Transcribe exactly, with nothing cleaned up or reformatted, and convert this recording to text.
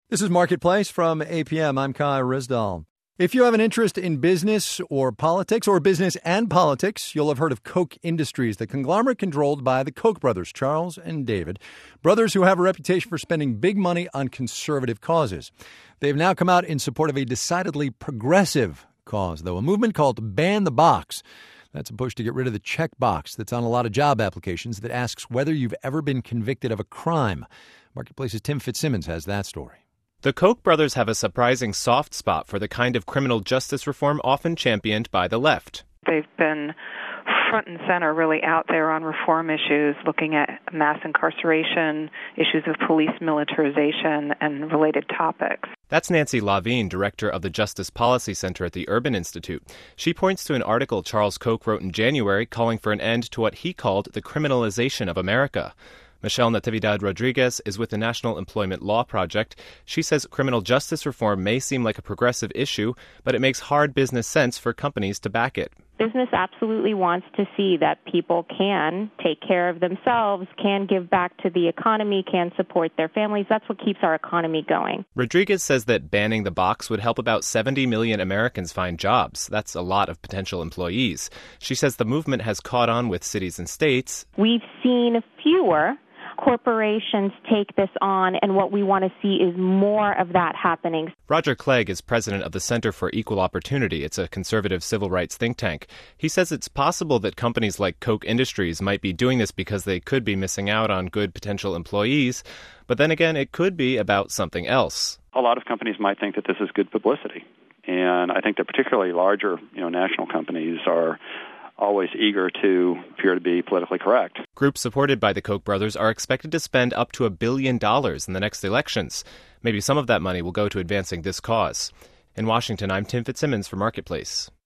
This is Marketplace from A P M. I'm Kai Rizdal. If you have an interest in business or politics, or business and politics, you'll have heard of Koch Industries, the conglomerate controlled by the Koch brothers, Charles and David, brothers who have a reputation for spending big money on conservative causes. They've now come out in support of a decidedly progressive cause, though, a movement called Ban the Box. That's a push to get rid of the check box that's on a lot of job applications that asks whether you've ever been convicted of a crime. Marketplace's Tim Fitzsimmons has that story. The Koch brothers have a surprising soft spot for the kind of criminal justice reform often championed by the left. They've been front and center, really out there on reform issues, looking at mass incarceration, issues of police militarization, and related topics. That's Nancy Lavine, director of the Justice Policy Center at the Urban Institute. She points to an article Charles Koch wrote in January calling for an end to what he called the criminalization of America. Michelle Natividad Rodriguez is with the National Employment Law Project. She says criminal justice reform may seem like a progressive issue, but it makes hard business sense for companies to back it. Business absolutely wants to see that people can take care of themselves, can give back to the economy, can support their families. That's what keeps our economy going. Rodriguez says that banning the box would help about seventy million Americans find jobs. That's a lot of potential employees. She says the movement has caught on with cities and states. We've seen fewer corporations take this on, and what we want to see is more of that happening. Roger Clegg is president of the Center for Equal Opportunity. It's a conservative civil rights think tank. He says it's possible that companies like Koch Industries might be doing this because they could be missing out on good potential employees. But then again, it could be about something else. A lot of companies might think that this is good publicity. And I think that particularly larger, you know, national companies are always eager to appear to be politically correct. Groups supported by the Koch brothers are expected to spend up to a billion dollars in the next elections. Maybe some of that money will go to advancing this cause. In Washington, I'm Tim Fitzsimmons for Marketplace.